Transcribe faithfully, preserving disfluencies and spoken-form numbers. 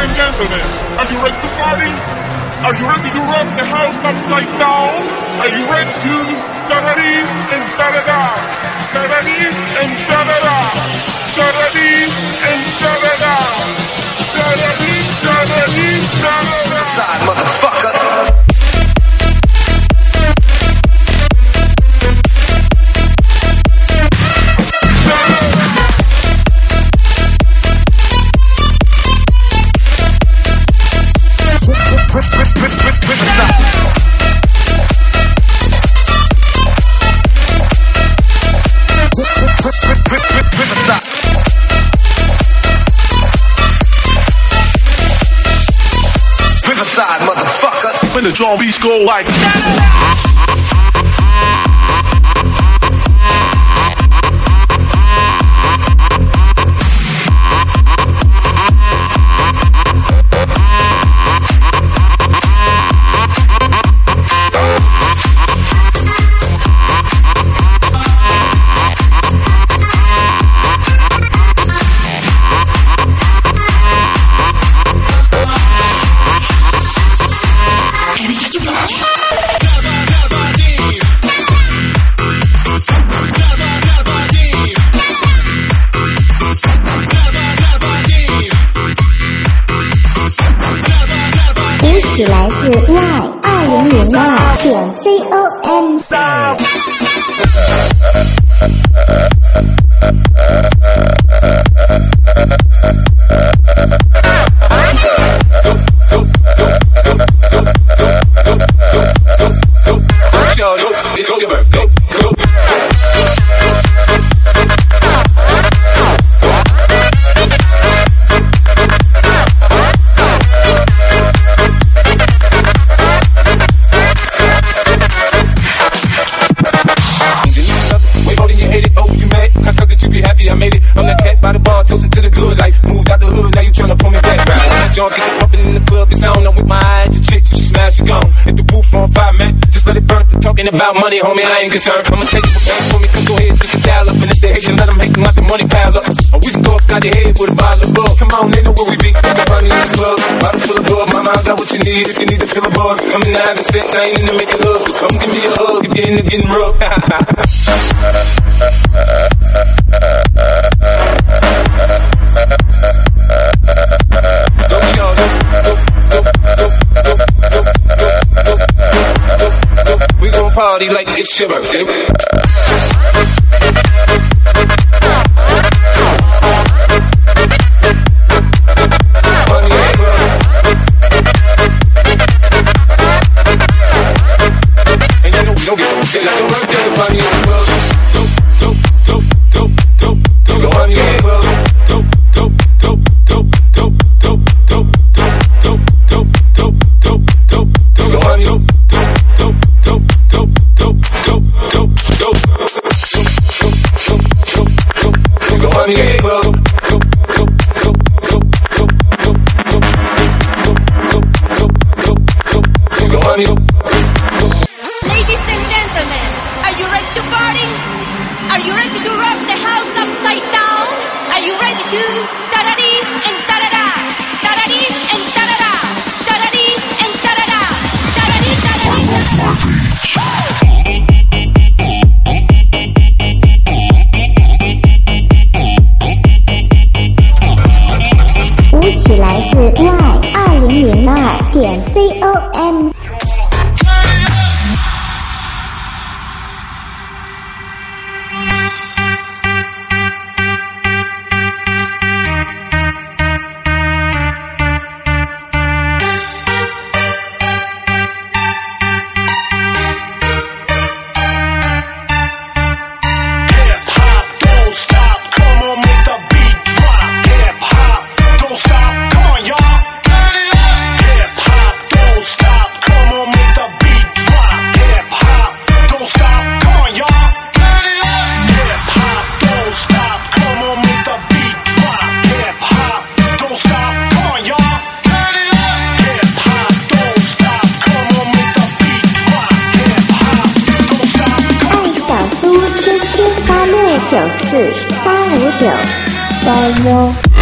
and gentlemen, are you ready to party? Are you ready to rock the house upside down? Are you ready to da-da-dee and da-da-da, da-da-dee and da-da-da, da-da-dee and da-da-da, da-da-dee, da-da-dee, da-da-da. Side motherfucker. Riverside, motherfucker. When the drum beats go like 起来自 Y 二零零二点 C O M。 I made it, I'm that cat by the bar, toasting to the good life. Moved out the hood, now you tryna pull me back. Right? Jump, get pumping in the club, it's on. I'm with my eyes, your chicks, if she smash, she gone. Hit the roof on fire, man, just let it burn. They're talking about money, homie, I ain't concerned. I'ma take it for bands for me, come go ahead, just dial up. And if they hate you, let them hate them, let the money pile up. Or we can go upside your head with a bottle of bug. Come on, they know where we be. Got money in the club, bottle full of bug. Mama, I got what you need if you need to fill a buzz. I'm in the having sex, I ain't into making love. So come give me a hug if you're into getting rubbed. We gon' party like it's your birthday. And you know we don't give a shit like your birthday. Party in the club. Go, go, go, go, go, go, party in the club. Go, go, go, go, go, go, go, go, go, go, go, go, go, go, party, go, go, go, go, go, go, go, go, go, go, party in the club. Go, go, go, go, go, go, go, go, go, go, go, go, party, go. Ladies and gentlemen, are you ready to party? Are you ready to rock the house upside down? Are you ready to da-da-dee and da-da-da, da-da-dee and da-da-da, da-da-dee and da-da-da, da-da-dee, da-da-dee? 舞曲来自 Y 二零零二点 C O M。九四八五九三幺。